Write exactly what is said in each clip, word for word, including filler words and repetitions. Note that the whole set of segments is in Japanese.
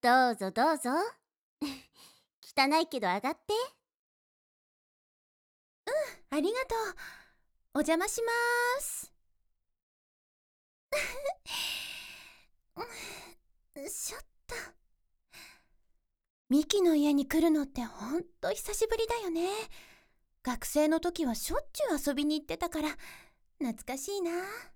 どうぞどうぞ。汚いけど上がって。 ありがとう。お邪魔しまーす。うんしょっと。ミキの家に来るのってほんと久しぶりだよね。学生の時はしょっちゅう遊びに行ってたから懐かしいな。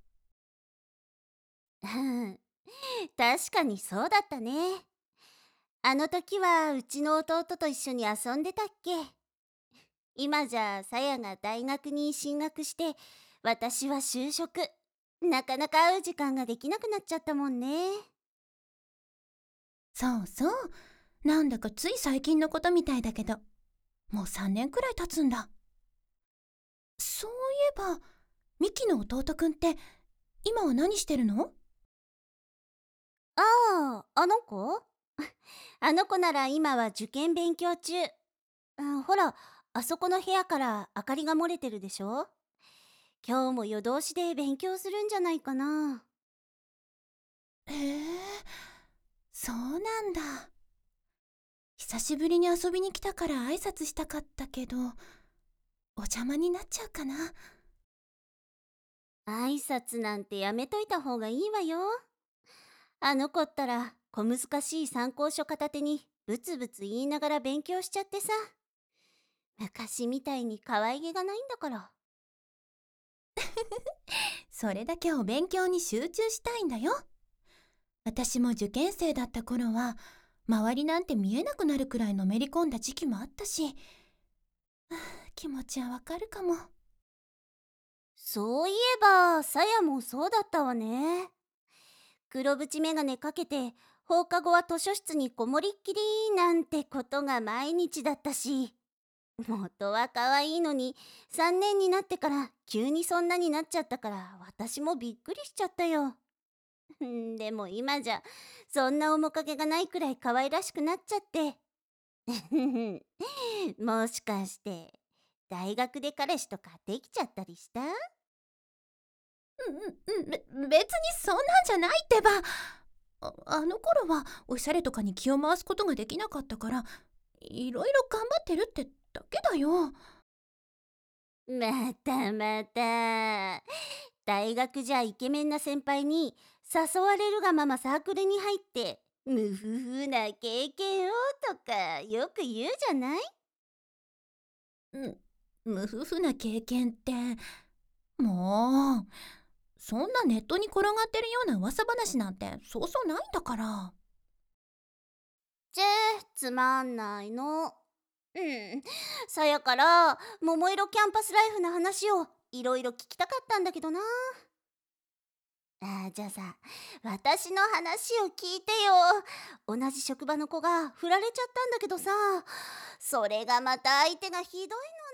うん、確かにそうだったね。あの時はうちの弟と一緒に遊んでたっけ。今じゃさやが大学に進学して私は就職。なかなか会う時間ができなくなっちゃったもんね。 そうそう。なんだかつい最近のことみたいだけど、もうさんねんくらい経つんだ。そういえば、ミキの弟くんって今は何してるの？ ああ、あの子あの子なら今は受験勉強中。うん、ほら、あそこの部屋から明かりが漏れてるでしょ。今日も夜通しで勉強するんじゃないかな。 へえ、そうなんだ。久しぶりに遊びに来たから挨拶したかったけど、お邪魔になっちゃうかな。 挨拶なんてやめといた方がいいわよ。あの子ったら小難しい参考書片手にブツブツ言いながら勉強しちゃってさ。昔みたいに可愛げがないんだから。 それだけお勉強に集中したいんだよ。私も受験生だった頃は、周りなんて見えなくなるくらいのめり込んだ時期もあったし、はあ気持ちはわかるかも。 そういえば、さやもそうだったわね。黒縁眼鏡かけて放課後は図書室にこもりっきりなんてことが毎日だったし、元は可愛いのにさんねんになってから急にそんなになっちゃったから私もびっくりしちゃったよ。んでも今じゃそんな面影がないくらい可愛らしくなっちゃって。もしかして大学で彼氏とかできちゃったりした？ うんうんうん、べ別にそんなんじゃないってば。ああの頃はおしゃれとかに気を回すことができなかったから、いろいろ頑張ってるってだけだよ。 またまた。大学じゃイケメンな先輩に誘われるがままサークルに入って無夫婦な経験をとかよく言うじゃない。 うん、無夫婦な経験って、もう、そんなネットに転がってるような噂話なんてそうそうないんだから。 チェーつまんないの。うん。さやから桃色キャンパスライフの話をいろいろ聞きたかったんだけどな。あーじゃあさ、私の話を聞いてよ。同じ職場の子が振られちゃったんだけどさ、それがまた相手がひどいの。